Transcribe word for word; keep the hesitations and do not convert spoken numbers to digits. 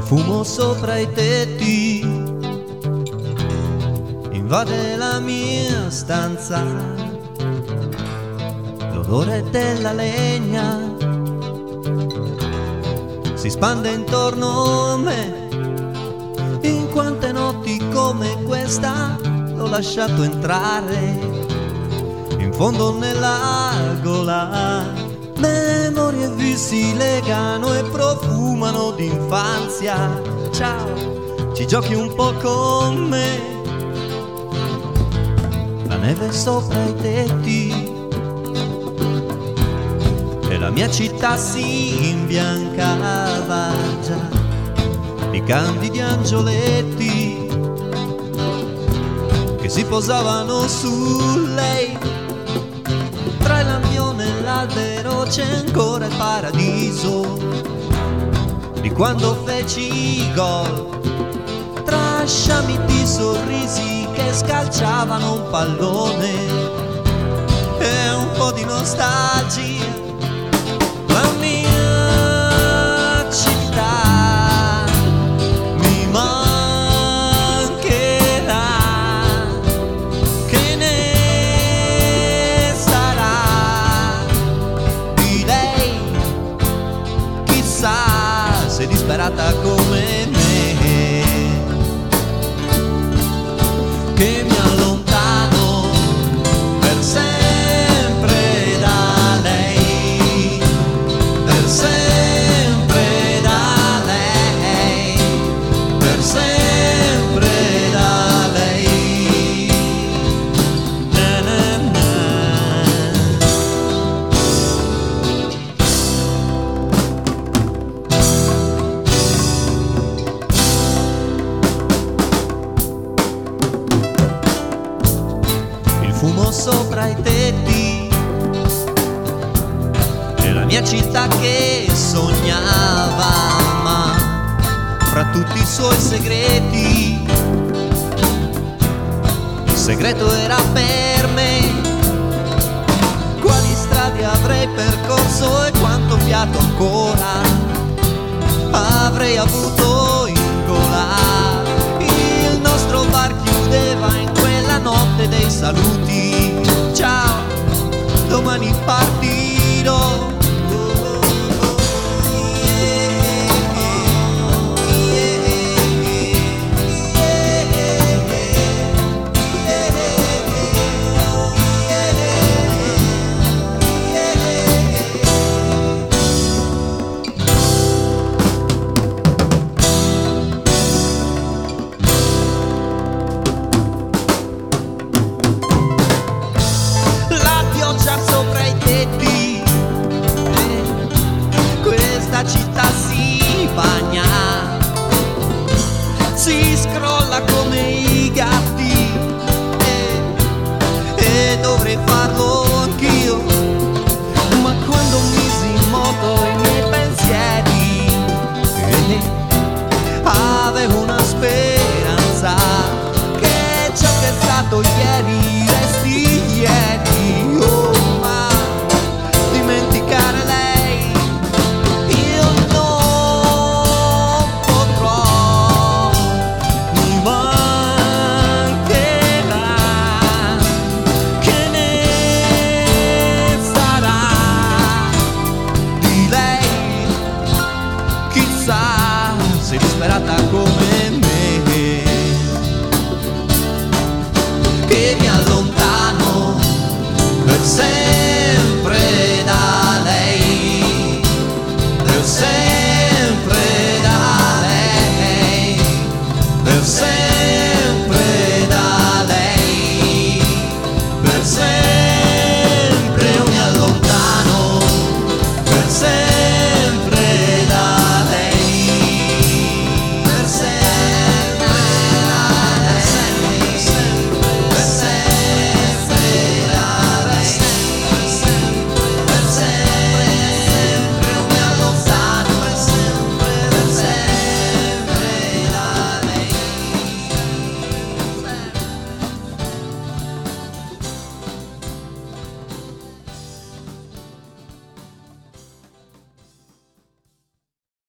Fumo sopra i tetti, invade la mia stanza, l'odore della legna si spande intorno a me. In quante notti come questa l'ho lasciato entrare in fondo nella gola. Memorie e vizi legano e profumano d'infanzia. Ciao, ci giochi un po' con me. La neve sopra i tetti e la mia città si imbiancava già di candidi angioletti che si posavano su lei. Tra il lampione e l'albero c'è ancora il paradiso di quando feci gol, tra sciami di sorrisi che scalciavano un pallone e un po' di nostalgia. La mia città mi mancherà, che ne sarà di lei? Chissà se disperata come me, che mi allontano per sempre da lei, per sempre da lei, per sempre da lei. Na na na. Il fumo sopra i tetti e la mia città che sognava, ma fra tutti i suoi segreti il segreto era per me. Quali strade avrei percorso e quanto fiato ancora avrei avuto in gola. Il nostro bar chiudeva in quella notte dei saluti. Ciao, domani parti